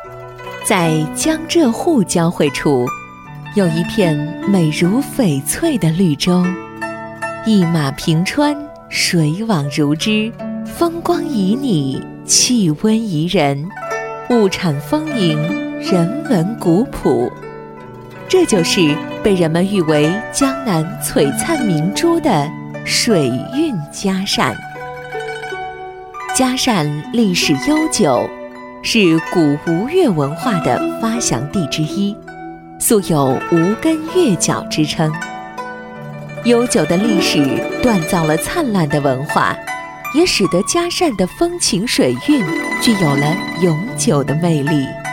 在江浙沪交汇处，有一片美如翡翠的绿洲，一马平川，水网如织，风光旖旎，气温宜人，物产丰盈，人文古朴。这就是被人们誉为江南璀璨明珠的水韵嘉善。嘉善历史悠久，是古吴越文化的发祥地之一，素有吴根越角之称。悠久的历史锻造了灿烂的文化，也使得嘉善的风情水韵具有了永久的魅力。